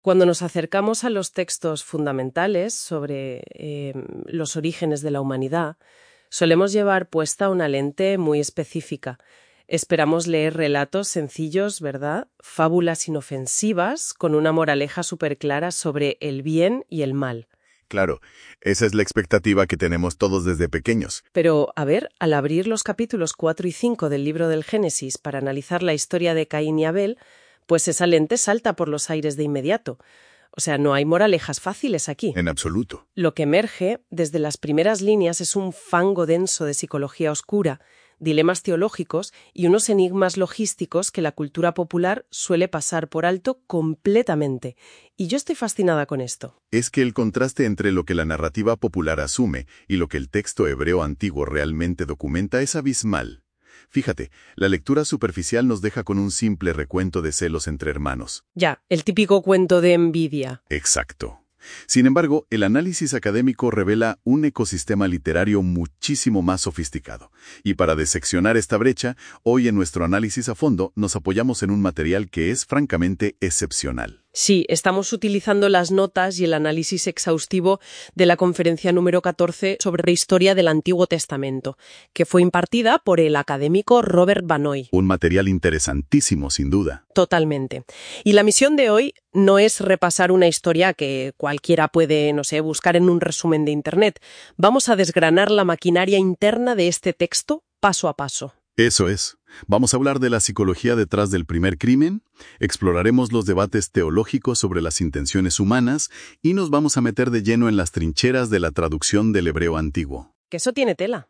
Cuando nos acercamos a los textos fundamentales sobre los orígenes de la humanidad, solemos llevar puesta una lente muy específica. Esperamos leer relatos sencillos, ¿verdad? Fábulas inofensivas con una moraleja súper clara sobre el bien y el mal. Claro, esa es la expectativa que tenemos todos desde pequeños. Pero, a ver, al abrir los capítulos 4 y 5 del libro del Génesis para analizar la historia de Caín y Abel, pues esa lente salta por los aires de inmediato. O sea, no hay moralejas fáciles aquí. En absoluto. Lo que emerge desde las primeras líneas es un fango denso de psicología oscura, dilemas teológicos y unos enigmas logísticos que la cultura popular suele pasar por alto completamente. Y yo estoy fascinada con esto. Es que el contraste entre lo que la narrativa popular asume y lo que el texto hebreo antiguo realmente documenta es abismal. Fíjate, la lectura superficial nos deja con un simple recuento de celos entre hermanos. Ya, el típico cuento de envidia. Exacto. Sin embargo, el análisis académico revela un ecosistema literario muchísimo más sofisticado. Y para diseccionar esta brecha, hoy en nuestro análisis a fondo nos apoyamos en un material que es francamente excepcional. Sí, estamos utilizando las notas y el análisis exhaustivo de la conferencia número 14 sobre la historia del Antiguo Testamento, que fue impartida por el académico Robert Banoy. Un material interesantísimo, sin duda. Totalmente. Y la misión de hoy no es repasar una historia que cualquiera puede, buscar en un resumen de Internet. Vamos a desgranar la maquinaria interna de este texto paso a paso. Eso es. Vamos a hablar de la psicología detrás del primer crimen, exploraremos los debates teológicos sobre las intenciones humanas y nos vamos a meter de lleno en las trincheras de la traducción del hebreo antiguo. Que eso tiene tela.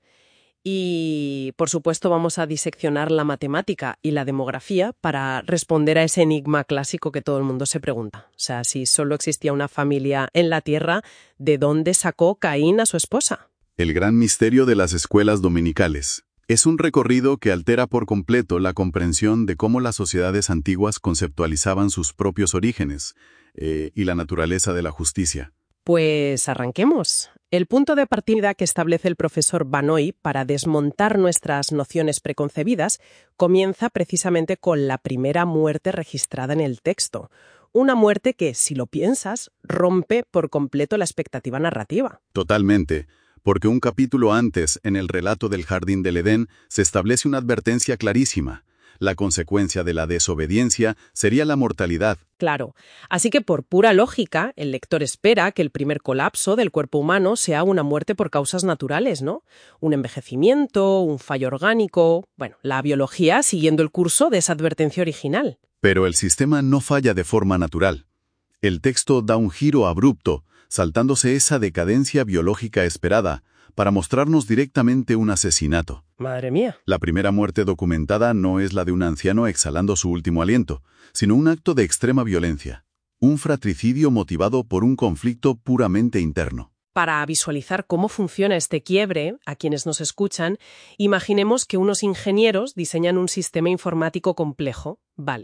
Y, por supuesto, vamos a diseccionar la matemática y la demografía para responder a ese enigma clásico que todo el mundo se pregunta. O sea, si solo existía una familia en la Tierra, ¿de dónde sacó Caín a su esposa? El gran misterio de las escuelas dominicales. Es un recorrido que altera por completo la comprensión de cómo las sociedades antiguas conceptualizaban sus propios orígenes y la naturaleza de la justicia. Pues arranquemos. El punto de partida que establece el profesor Banoy para desmontar nuestras nociones preconcebidas comienza precisamente con la primera muerte registrada en el texto. Una muerte que, si lo piensas, rompe por completo la expectativa narrativa. Totalmente. Porque un capítulo antes, en el relato del Jardín del Edén, se establece una advertencia clarísima. La consecuencia de la desobediencia sería la mortalidad. Claro. Así que por pura lógica, el lector espera que el primer colapso del cuerpo humano sea una muerte por causas naturales, ¿no? Un envejecimiento, un fallo orgánico, la biología siguiendo el curso de esa advertencia original. Pero el sistema no falla de forma natural. El texto da un giro abrupto, saltándose esa decadencia biológica esperada, para mostrarnos directamente un asesinato. ¡Madre mía! La primera muerte documentada no es la de un anciano exhalando su último aliento, sino un acto de extrema violencia. Un fratricidio motivado por un conflicto puramente interno. Para visualizar cómo funciona este quiebre, a quienes nos escuchan, imaginemos que unos ingenieros diseñan un sistema informático complejo,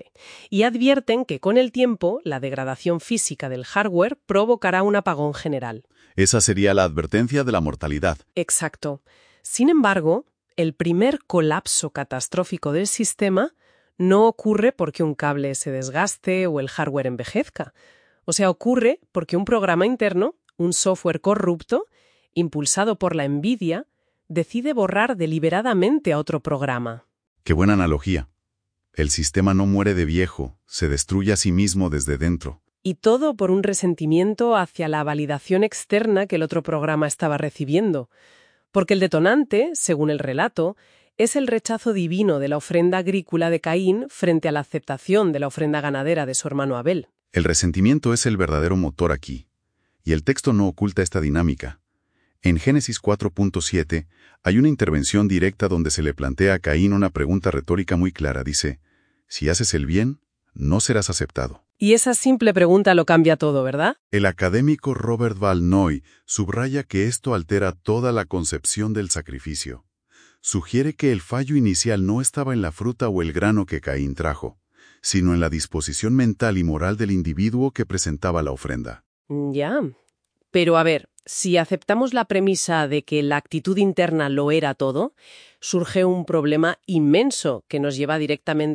y advierten que con el tiempo la degradación física del hardware provocará un apagón general. Esa sería la advertencia de la mortalidad. Exacto. Sin embargo, el primer colapso catastrófico del sistema no ocurre porque un cable se desgaste o el hardware envejezca. O sea, ocurre porque un programa interno, un software corrupto, impulsado por la envidia, decide borrar deliberadamente a otro programa. ¡Qué buena analogía! El sistema no muere de viejo, se destruye a sí mismo desde dentro. Y todo por un resentimiento hacia la validación externa que el otro programa estaba recibiendo. Porque el detonante, según el relato, es el rechazo divino de la ofrenda agrícola de Caín frente a la aceptación de la ofrenda ganadera de su hermano Abel. El resentimiento es el verdadero motor aquí. Y el texto no oculta esta dinámica. En Génesis 4.7 hay una intervención directa donde se le plantea a Caín una pregunta retórica muy clara. Dice, si haces el bien, no serás aceptado. Y esa simple pregunta lo cambia todo, ¿verdad? El académico Robert Banoy subraya que esto altera toda la concepción del sacrificio. Sugiere que el fallo inicial no estaba en la fruta o el grano que Caín trajo, sino en la disposición mental y moral del individuo que presentaba la ofrenda. Ya. Pero a ver, si aceptamos la premisa de que la actitud interna lo era todo, surge un problema inmenso que nos lleva directamente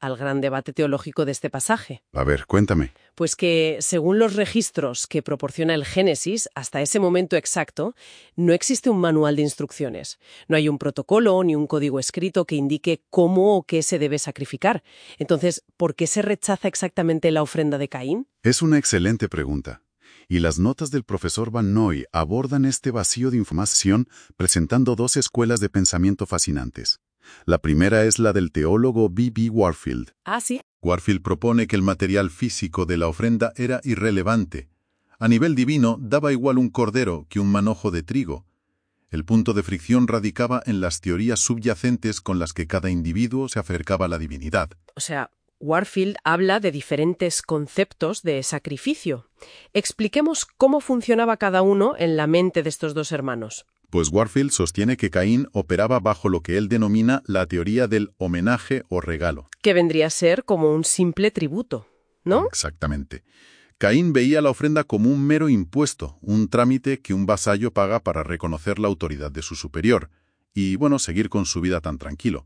al gran debate teológico de este pasaje. A ver, cuéntame. Pues que, según los registros que proporciona el Génesis, hasta ese momento exacto, no existe un manual de instrucciones. No hay un protocolo ni un código escrito que indique cómo o qué se debe sacrificar. Entonces, ¿por qué se rechaza exactamente la ofrenda de Caín? Es una excelente pregunta. Y las notas del profesor Van Noy abordan este vacío de información presentando dos escuelas de pensamiento fascinantes. La primera es la del teólogo B.B. Warfield. Ah, sí. Warfield propone que el material físico de la ofrenda era irrelevante. A nivel divino, daba igual un cordero que un manojo de trigo. El punto de fricción radicaba en las teorías subyacentes con las que cada individuo se acercaba a la divinidad. O sea, Warfield habla de diferentes conceptos de sacrificio. Expliquemos cómo funcionaba cada uno en la mente de estos dos hermanos. Pues Warfield sostiene que Caín operaba bajo lo que él denomina la teoría del homenaje o regalo. Que vendría a ser como un simple tributo, ¿no? Exactamente. Caín veía la ofrenda como un mero impuesto, un trámite que un vasallo paga para reconocer la autoridad de su superior y, seguir con su vida tan tranquilo.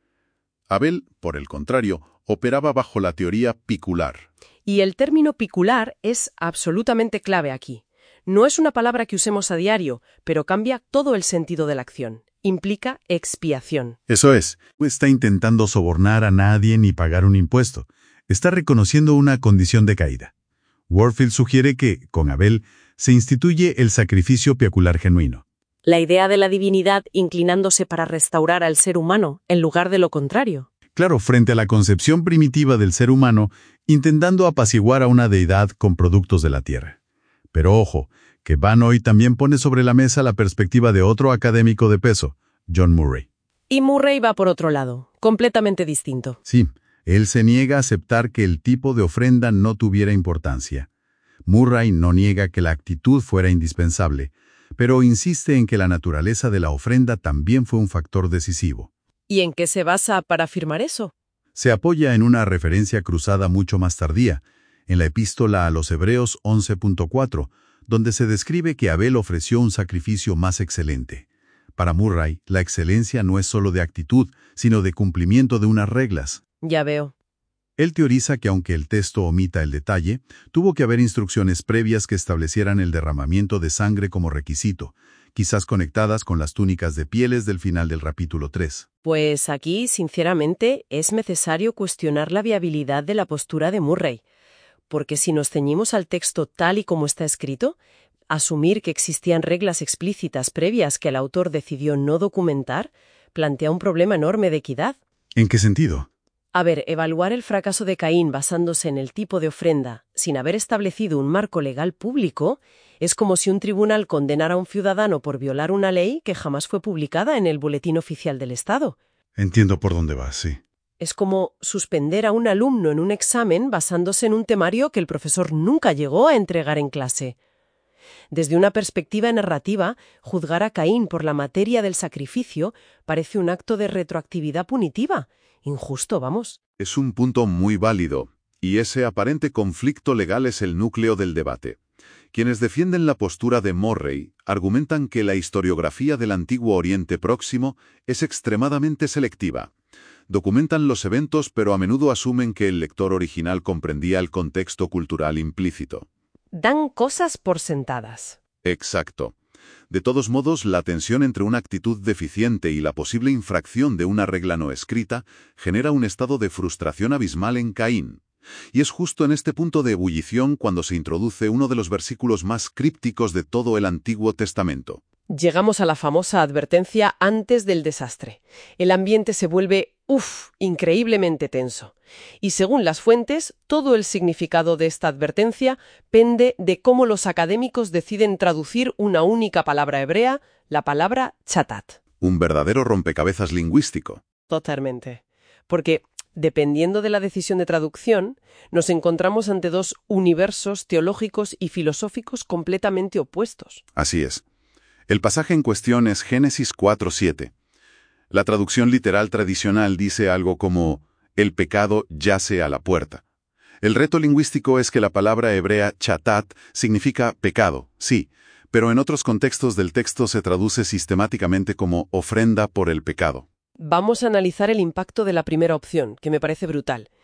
Abel, por el contrario, operaba bajo la teoría picular. Y el término picular es absolutamente clave aquí. No es una palabra que usemos a diario, pero cambia todo el sentido de la acción. Implica expiación. Eso es. No está intentando sobornar a nadie ni pagar un impuesto. Está reconociendo una condición de caída. Warfield sugiere que, con Abel, se instituye el sacrificio picular genuino. La idea de la divinidad inclinándose para restaurar al ser humano, en lugar de lo contrario. Claro, frente a la concepción primitiva del ser humano, intentando apaciguar a una deidad con productos de la tierra. Pero ojo, que Van Noy también pone sobre la mesa la perspectiva de otro académico de peso, John Murray. Y Murray va por otro lado, completamente distinto. Sí, él se niega a aceptar que el tipo de ofrenda no tuviera importancia. Murray no niega que la actitud fuera indispensable, pero insiste en que la naturaleza de la ofrenda también fue un factor decisivo. ¿Y en qué se basa para afirmar eso? Se apoya en una referencia cruzada mucho más tardía, en la epístola a los Hebreos 11.4, donde se describe que Abel ofreció un sacrificio más excelente. Para Murray, la excelencia no es solo de actitud, sino de cumplimiento de unas reglas. Ya veo. Él teoriza que aunque el texto omita el detalle, tuvo que haber instrucciones previas que establecieran el derramamiento de sangre como requisito, quizás conectadas con las túnicas de pieles del final del capítulo 3. Pues aquí, sinceramente, es necesario cuestionar la viabilidad de la postura de Murray. Porque si nos ceñimos al texto tal y como está escrito, asumir que existían reglas explícitas previas que el autor decidió no documentar, plantea un problema enorme de equidad. ¿En qué sentido? A ver, evaluar el fracaso de Caín basándose en el tipo de ofrenda, sin haber establecido un marco legal público, es como si un tribunal condenara a un ciudadano por violar una ley que jamás fue publicada en el Boletín Oficial del Estado. Entiendo por dónde vas, sí. Es como suspender a un alumno en un examen basándose en un temario que el profesor nunca llegó a entregar en clase. Desde una perspectiva narrativa, juzgar a Caín por la materia del sacrificio parece un acto de retroactividad punitiva. Injusto, vamos. Es un punto muy válido, y ese aparente conflicto legal es el núcleo del debate. Quienes defienden la postura de Murray argumentan que la historiografía del Antiguo Oriente Próximo es extremadamente selectiva. Documentan los eventos, pero a menudo asumen que el lector original comprendía el contexto cultural implícito. Dan cosas por sentadas. Exacto. De todos modos, la tensión entre una actitud deficiente y la posible infracción de una regla no escrita genera un estado de frustración abismal en Caín. Y es justo en este punto de ebullición cuando se introduce uno de los versículos más crípticos de todo el Antiguo Testamento. Llegamos a la famosa advertencia antes del desastre. El ambiente se vuelve, increíblemente tenso. Y según las fuentes, todo el significado de esta advertencia pende de cómo los académicos deciden traducir una única palabra hebrea, la palabra chatat. Un verdadero rompecabezas lingüístico. Totalmente. Porque, dependiendo de la decisión de traducción, nos encontramos ante dos universos teológicos y filosóficos completamente opuestos. Así es. El pasaje en cuestión es Génesis 4:7. La traducción literal tradicional dice algo como «el pecado yace a la puerta». El reto lingüístico es que la palabra hebrea chatat significa pecado, sí, pero en otros contextos del texto se traduce sistemáticamente como ofrenda por el pecado. Vamos a analizar el impacto de la primera opción, que me parece brutal.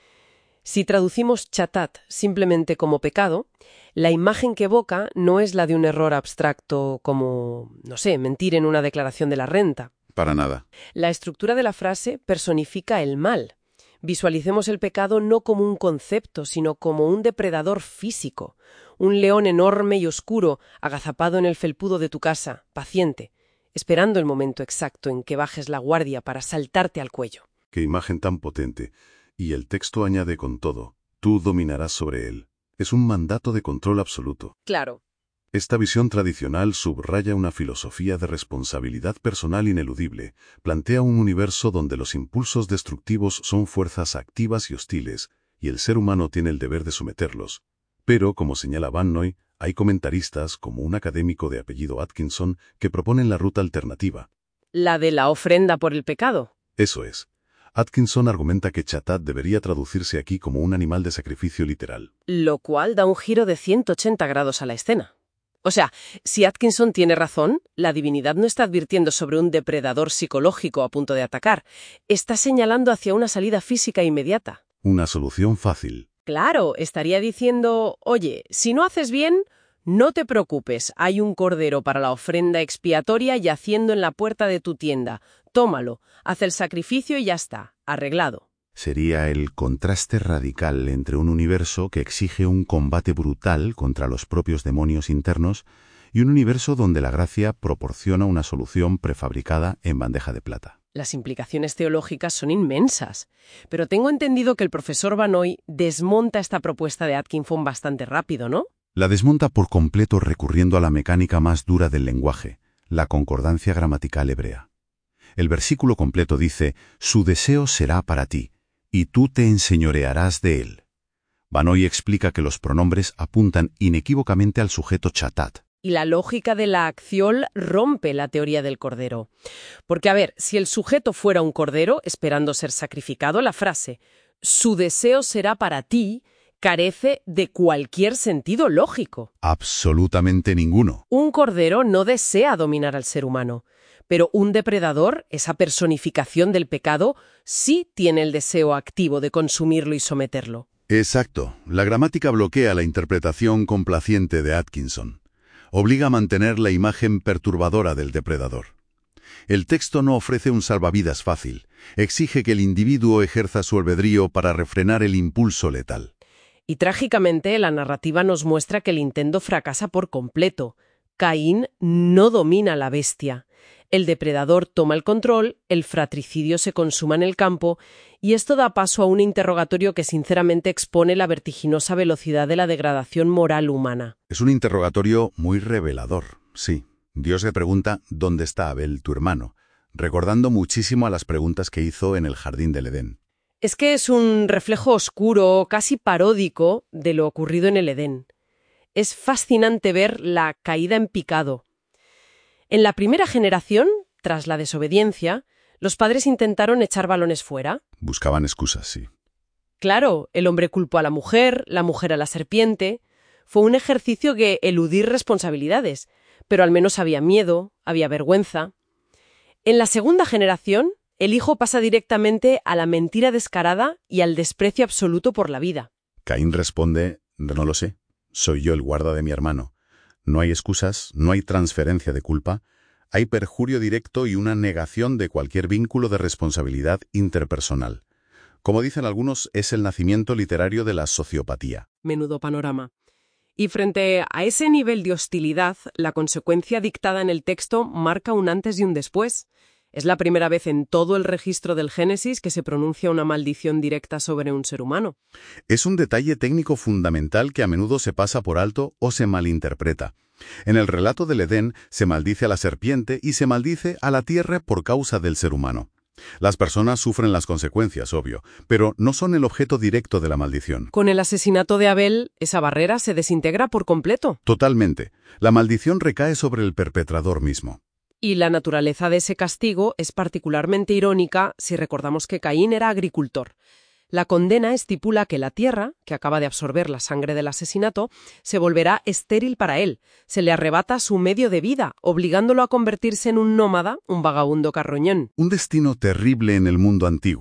Si traducimos chatat simplemente como pecado, la imagen que evoca no es la de un error abstracto como, no sé, mentir en una declaración de la renta. Para nada. La estructura de la frase personifica el mal. Visualicemos el pecado no como un concepto, sino como un depredador físico, un león enorme y oscuro, agazapado en el felpudo de tu casa, paciente, esperando el momento exacto en que bajes la guardia para saltarte al cuello. Qué imagen tan potente. Y el texto añade con todo, tú dominarás sobre él. Es un mandato de control absoluto. Claro. Esta visión tradicional subraya una filosofía de responsabilidad personal ineludible, plantea un universo donde los impulsos destructivos son fuerzas activas y hostiles, y el ser humano tiene el deber de someterlos. Pero, como señala Van Noy, hay comentaristas, como un académico de apellido Atkinson, que proponen la ruta alternativa. La de la ofrenda por el pecado. Eso es. Atkinson argumenta que chatat debería traducirse aquí como un animal de sacrificio literal. Lo cual da un giro de 180 grados a la escena. O sea, si Atkinson tiene razón, la divinidad no está advirtiendo sobre un depredador psicológico a punto de atacar, está señalando hacia una salida física inmediata. Una solución fácil. Claro, estaría diciendo, oye, si no haces bien, no te preocupes, hay un cordero para la ofrenda expiatoria yaciendo en la puerta de tu tienda. Tómalo, haz el sacrificio y ya está, arreglado. Sería el contraste radical entre un universo que exige un combate brutal contra los propios demonios internos y un universo donde la gracia proporciona una solución prefabricada en bandeja de plata. Las implicaciones teológicas son inmensas, pero tengo entendido que el profesor Van Noy desmonta esta propuesta de Atkinson bastante rápido, ¿no? La desmonta por completo recurriendo a la mecánica más dura del lenguaje, la concordancia gramatical hebrea. El versículo completo dice, «Su deseo será para ti, y tú te enseñorearás de él». Van Noy explica que los pronombres apuntan inequívocamente al sujeto chatat. Y la lógica de la acción rompe la teoría del cordero. Porque, a ver, si el sujeto fuera un cordero esperando ser sacrificado, la frase «su deseo será para ti» carece de cualquier sentido lógico. Absolutamente ninguno. Un cordero no desea dominar al ser humano, pero un depredador, esa personificación del pecado, sí tiene el deseo activo de consumirlo y someterlo. Exacto. La gramática bloquea la interpretación complaciente de Atkinson. Obliga a mantener la imagen perturbadora del depredador. El texto no ofrece un salvavidas fácil. Exige que el individuo ejerza su albedrío para refrenar el impulso letal. Y trágicamente la narrativa nos muestra que el intento fracasa por completo. Caín no domina a la bestia. El depredador toma el control, el fratricidio se consuma en el campo, y esto da paso a un interrogatorio que sinceramente expone la vertiginosa velocidad de la degradación moral humana. Es un interrogatorio muy revelador, sí. Dios le pregunta, ¿dónde está Abel, tu hermano?, recordando muchísimo a las preguntas que hizo en el jardín del Edén. Es que es un reflejo oscuro, casi paródico, de lo ocurrido en el Edén. Es fascinante ver la caída en picado. En la primera generación, tras la desobediencia, los padres intentaron echar balones fuera. Buscaban excusas, sí. Claro, el hombre culpó a la mujer a la serpiente. Fue un ejercicio que eludir responsabilidades, pero al menos había miedo, había vergüenza. En la segunda generación, el hijo pasa directamente a la mentira descarada y al desprecio absoluto por la vida. Caín responde, no lo sé, soy yo el guarda de mi hermano. No hay excusas, no hay transferencia de culpa, hay perjurio directo y una negación de cualquier vínculo de responsabilidad interpersonal. Como dicen algunos, es el nacimiento literario de la sociopatía. Menudo panorama. Y frente a ese nivel de hostilidad, la consecuencia dictada en el texto marca un antes y un después. Es la primera vez en todo el registro del Génesis que se pronuncia una maldición directa sobre un ser humano. Es un detalle técnico fundamental que a menudo se pasa por alto o se malinterpreta. En el relato del Edén se maldice a la serpiente y se maldice a la tierra por causa del ser humano. Las personas sufren las consecuencias, obvio, pero no son el objeto directo de la maldición. Con el asesinato de Abel, esa barrera se desintegra por completo. Totalmente. La maldición recae sobre el perpetrador mismo. Y la naturaleza de ese castigo es particularmente irónica si recordamos que Caín era agricultor. La condena estipula que la tierra, que acaba de absorber la sangre del asesinato, se volverá estéril para él. Se le arrebata su medio de vida, obligándolo a convertirse en un nómada, un vagabundo carroñón. Un destino terrible en el mundo antiguo.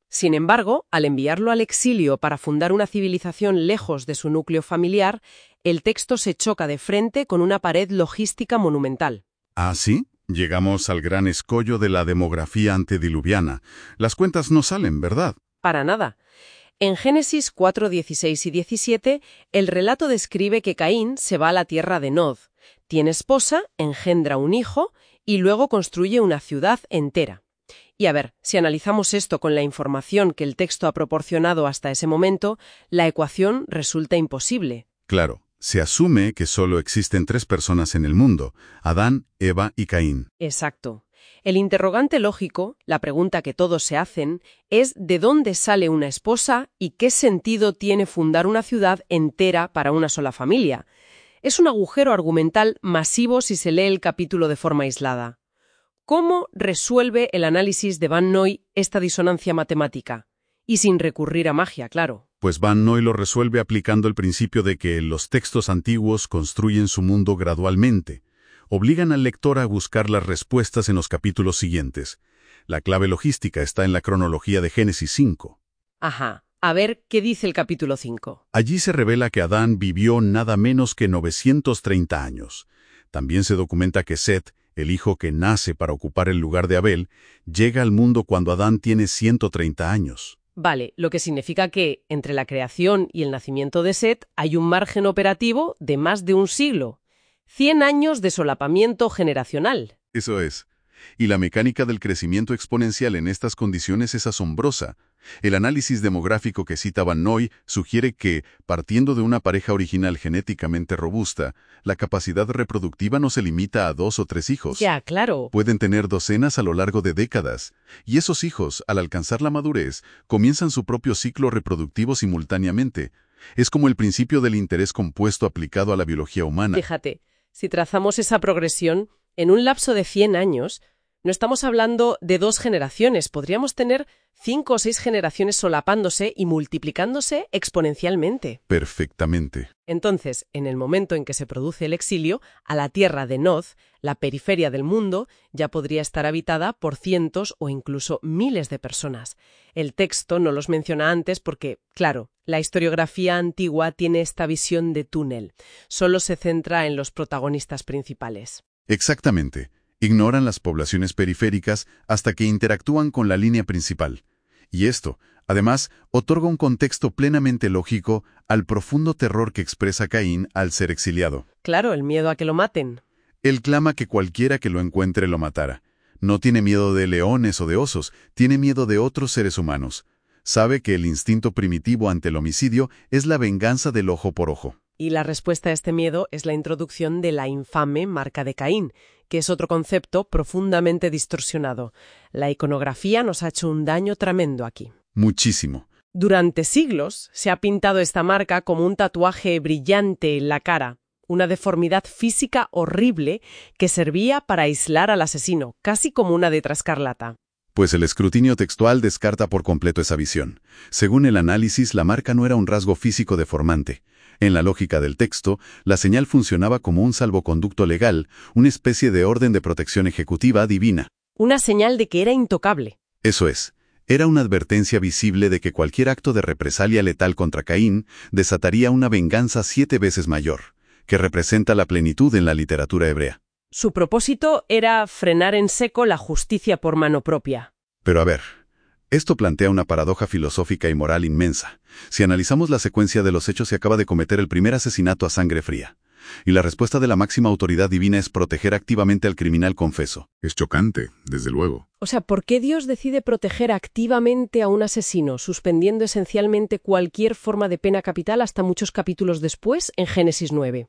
Sin embargo, al enviarlo al exilio para fundar una civilización lejos de su núcleo familiar, el texto se choca de frente con una pared logística monumental. ¿Ah, sí? Llegamos al gran escollo de la demografía antediluviana. Las cuentas no salen, ¿verdad? Para nada. En Génesis 4, 16 y 17, el relato describe que Caín se va a la tierra de Nod, tiene esposa, engendra un hijo y luego construye una ciudad entera. Y a ver, si analizamos esto con la información que el texto ha proporcionado hasta ese momento, la ecuación resulta imposible. Claro, se asume que solo existen 3 personas en el mundo: Adán, Eva y Caín. Exacto. El interrogante lógico, la pregunta que todos se hacen, es ¿de dónde sale una esposa y qué sentido tiene fundar una ciudad entera para una sola familia? Es un agujero argumental masivo si se lee el capítulo de forma aislada. ¿Cómo resuelve el análisis de Van Noy esta disonancia matemática? Y sin recurrir a magia, claro. Pues Van Noy lo resuelve aplicando el principio de que los textos antiguos construyen su mundo gradualmente. Obligan al lector a buscar las respuestas en los capítulos siguientes. La clave logística está en la cronología de Génesis 5. Ajá. A ver qué dice el capítulo 5. Allí se revela que Adán vivió nada menos que 930 años. También se documenta que Set, el hijo que nace para ocupar el lugar de Abel, llega al mundo cuando Adán tiene 130 años. Vale, lo que significa que entre la creación y el nacimiento de Set hay un margen operativo de más de un siglo. 100 años de solapamiento generacional. Eso es. Y la mecánica del crecimiento exponencial en estas condiciones es asombrosa. El análisis demográfico que cita Van Noy sugiere que, partiendo de una pareja original genéticamente robusta, la capacidad reproductiva no se limita a 2 o 3 hijos. Ya, claro. Pueden tener docenas a lo largo de décadas. Y esos hijos, al alcanzar la madurez, comienzan su propio ciclo reproductivo simultáneamente. Es como el principio del interés compuesto aplicado a la biología humana. Fíjate, si trazamos esa progresión, en un lapso de 100 años, no estamos hablando de 2 generaciones, podríamos tener 5 o 6 generaciones solapándose y multiplicándose exponencialmente. Perfectamente. Entonces, en el momento en que se produce el exilio, a la tierra de Nod, la periferia del mundo, ya podría estar habitada por cientos o incluso miles de personas. El texto no los menciona antes porque, claro, la historiografía antigua tiene esta visión de túnel. Solo se centra en los protagonistas principales. Exactamente. Ignoran las poblaciones periféricas hasta que interactúan con la línea principal. Y esto, además, otorga un contexto plenamente lógico al profundo terror que expresa Caín al ser exiliado. Claro, el miedo a que lo maten. Él clama que cualquiera que lo encuentre lo matara. No tiene miedo de leones o de osos, tiene miedo de otros seres humanos. Sabe que el instinto primitivo ante el homicidio es la venganza del ojo por ojo. Y la respuesta a este miedo es la introducción de la infame marca de Caín, que es otro concepto profundamente distorsionado. La iconografía nos ha hecho un daño tremendo aquí. Muchísimo. Durante siglos se ha pintado esta marca como un tatuaje brillante en la cara, una deformidad física horrible que servía para aislar al asesino, casi como una letra escarlata. Pues el escrutinio textual descarta por completo esa visión. Según el análisis, la marca no era un rasgo físico deformante. En la lógica del texto, la señal funcionaba como un salvoconducto legal, una especie de orden de protección ejecutiva divina. Una señal de que era intocable. Eso es. Era una advertencia visible de que cualquier acto de represalia letal contra Caín desataría una venganza 7 veces mayor, que representa la plenitud en la literatura hebrea. Su propósito era frenar en seco la justicia por mano propia. Pero a ver, esto plantea una paradoja filosófica y moral inmensa. Si analizamos la secuencia de los hechos, se acaba de cometer el primer asesinato a sangre fría. Y la respuesta de la máxima autoridad divina es proteger activamente al criminal confeso. Es chocante, desde luego. O sea, ¿por qué Dios decide proteger activamente a un asesino, suspendiendo esencialmente cualquier forma de pena capital hasta muchos capítulos después, en Génesis 9?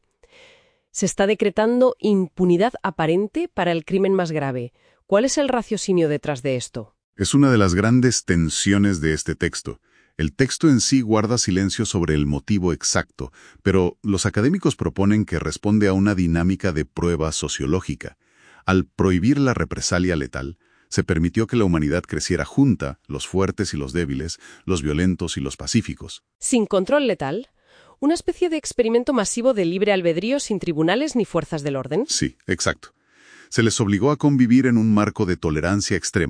Se está decretando impunidad aparente para el crimen más grave. ¿Cuál es el raciocinio detrás de esto? Es una de las grandes tensiones de este texto. El texto en sí guarda silencio sobre el motivo exacto, pero los académicos proponen que responde a una dinámica de prueba sociológica. Al prohibir la represalia letal, se permitió que la humanidad creciera junta, los fuertes y los débiles, los violentos y los pacíficos. Sin control letal, una especie de experimento masivo de libre albedrío sin tribunales ni fuerzas del orden. Sí, exacto. Se les obligó a convivir en un marco de tolerancia extrema,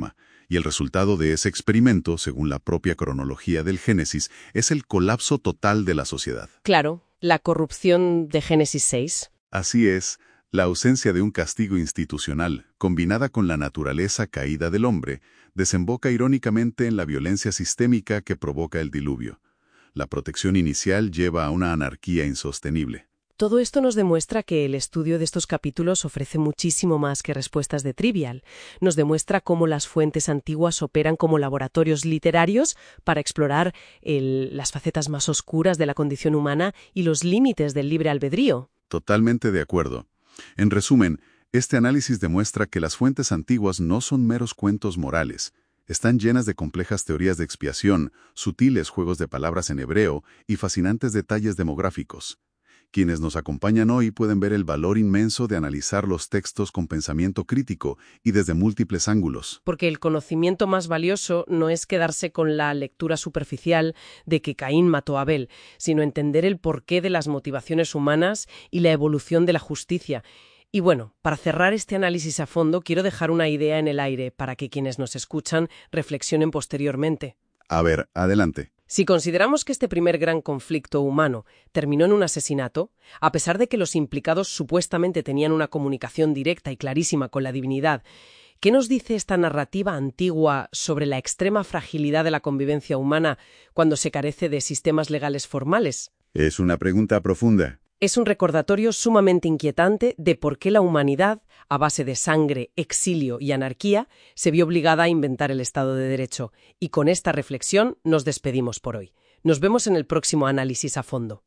Y el resultado de ese experimento, según la propia cronología del Génesis, es el colapso total de la sociedad. Claro, la corrupción de Génesis 6. Así es, la ausencia de un castigo institucional, combinada con la naturaleza caída del hombre, desemboca irónicamente en la violencia sistémica que provoca el diluvio. La protección inicial lleva a una anarquía insostenible. Todo esto nos demuestra que el estudio de estos capítulos ofrece muchísimo más que respuestas de trivial. Nos demuestra cómo las fuentes antiguas operan como laboratorios literarios para explorar las facetas más oscuras de la condición humana y los límites del libre albedrío. Totalmente de acuerdo. En resumen, este análisis demuestra que las fuentes antiguas no son meros cuentos morales. Están llenas de complejas teorías de expiación, sutiles juegos de palabras en hebreo y fascinantes detalles demográficos. Quienes nos acompañan hoy pueden ver el valor inmenso de analizar los textos con pensamiento crítico y desde múltiples ángulos. Porque el conocimiento más valioso no es quedarse con la lectura superficial de que Caín mató a Abel, sino entender el porqué de las motivaciones humanas y la evolución de la justicia. Y bueno, para cerrar este análisis a fondo, quiero dejar una idea en el aire para que quienes nos escuchan reflexionen posteriormente. A ver, adelante. Si consideramos que este primer gran conflicto humano terminó en un asesinato, a pesar de que los implicados supuestamente tenían una comunicación directa y clarísima con la divinidad, ¿qué nos dice esta narrativa antigua sobre la extrema fragilidad de la convivencia humana cuando se carece de sistemas legales formales? Es una pregunta profunda. Es un recordatorio sumamente inquietante de por qué la humanidad, a base de sangre, exilio y anarquía, se vio obligada a inventar el Estado de Derecho. Y con esta reflexión nos despedimos por hoy. Nos vemos en el próximo análisis a fondo.